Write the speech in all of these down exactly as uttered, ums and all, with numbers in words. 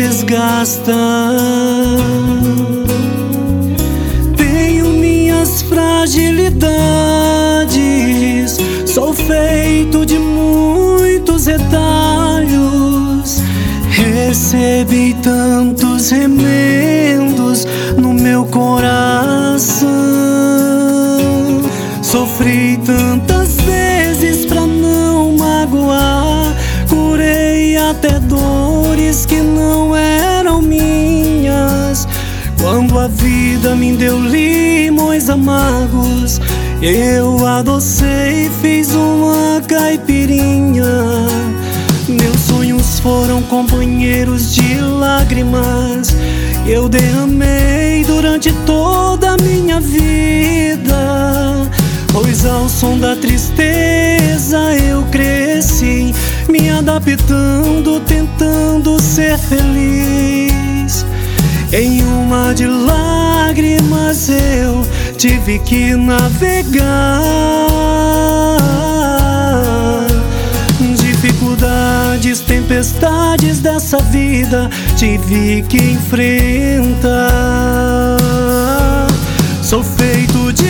desgasta. Tenho minhas fragilidades, sou feito de muitos retalhos. Recebi tantos remendos no meu coração. Sofri tantas vezes pra não magoar. Curei até dores que não eram minhas. Quando a vida me deu limões amargos, eu adocei e fiz uma caipirinha. Meus sonhos foram companheiros de lágrimas, eu derramei durante toda a minha vida. Pois ao som da tristeza eu cresci, me adaptando, tentando ser feliz. Em uma de lágrimas eu tive que navegar. Dificuldades, tempestades dessa vida tive que enfrentar. Sou feito de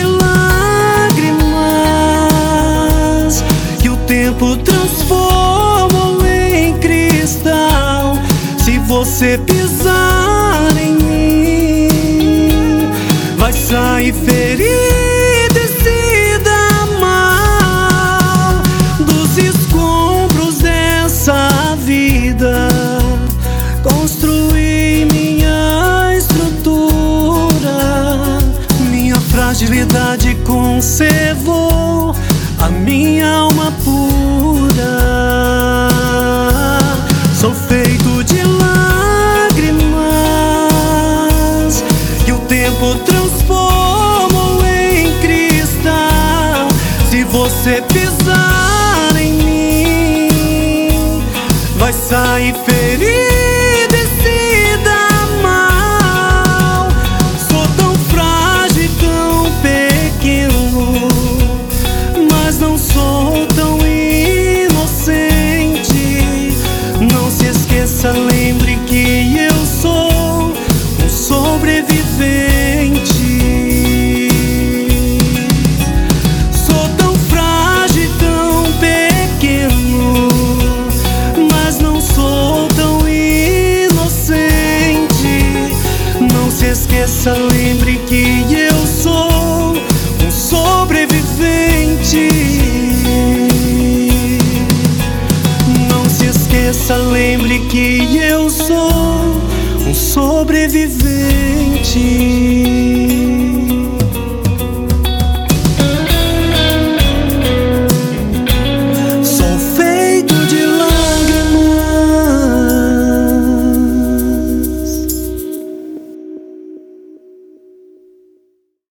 lágrimas que o tempo transformou em cristal. Se você pisar em mim, vai sair ferido e se dar mal. Dos escombros dessa vida construí minha estrutura. Minha fragilidade conservou a minha alma pura. Sou feito de lágrimas que o tempo transformou em cristal. Se você pisar em mim, vai sair ferido e se dar mal. Sou tão frágil e tão pequeno, mas não sou tão inocente. Não se esqueça, lembre que eu sou um sobrevivente. Sou tão frágil e tão pequeno, mas não sou tão inocente. Não se esqueça, lembre que eu sou um sobrevivente. Não se esqueça, lembre que eu sou um sobrevivente.